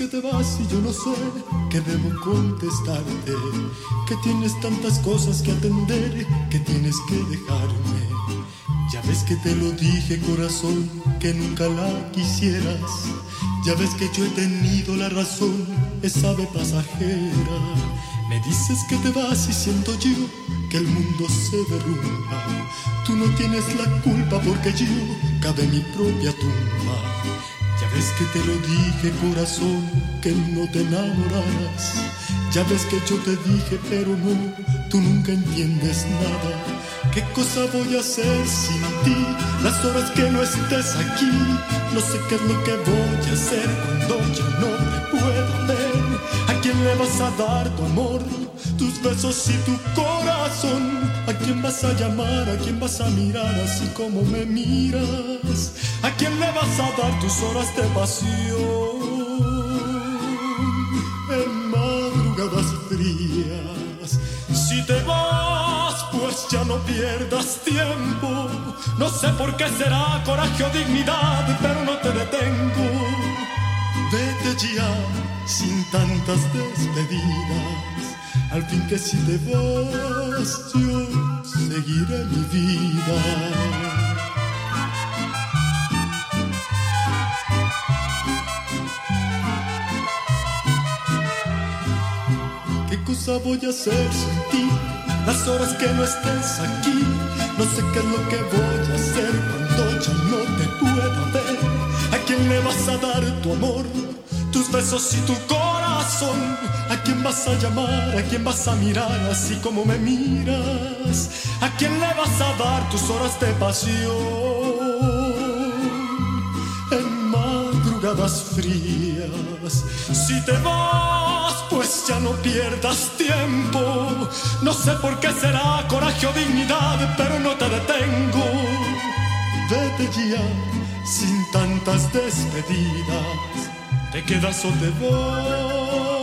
que te vas y yo no sé qué debo contestarte, que tienes tantas cosas que atender, que tienes que dejarme. Ya ves que te lo dije, corazón, que nunca la quisieras. Ya ves que yo he tenido la razón, esa ave pasajera. Me dices que te vas y siento yo que el mundo se derrumba. Tú no tienes la culpa porque yo cabe en mi propia tumba. Ya ves que te lo dije, corazón, que no te enamoraras. Ya ves que yo te dije, pero no, tú nunca entiendes nada. ¿Qué cosa voy a hacer sin ti? Las horas que no estés aquí, no sé qué es lo que voy a hacer cuando ya no te pueda ver. ¿A quién le vas a dar tu amor, tus besos y tu corazón? ¿A quién vas a llamar? ¿A quién vas a mirar así como me miras? ¿A quién le vas a dar tus horas de pasión en madrugadas frías? Si te vas, pues ya no pierdas tiempo. No sé por qué será coraje o dignidad, pero no te detengo. Vete ya sin tantas despedidas. Al fin que si te vas, yo seguiré mi vida. ¿Qué cosa voy a hacer sin ti? Las horas que no estés aquí, no sé qué es lo que voy a hacer cuando ya no te pueda ver. ¿A quién le vas a dar tu amor, tus besos y tu corazón? ¿A quién vas a llamar? ¿A quién vas a mirar así como me miras? ¿A quién le vas a dar tus horas de pasión en madrugadas frías? Si te vas, pues ya no pierdas tiempo. No sé por qué será coraje o dignidad, pero no te detengo. Vete ya sin tantas despedidas. ¿Te quedas o te vas?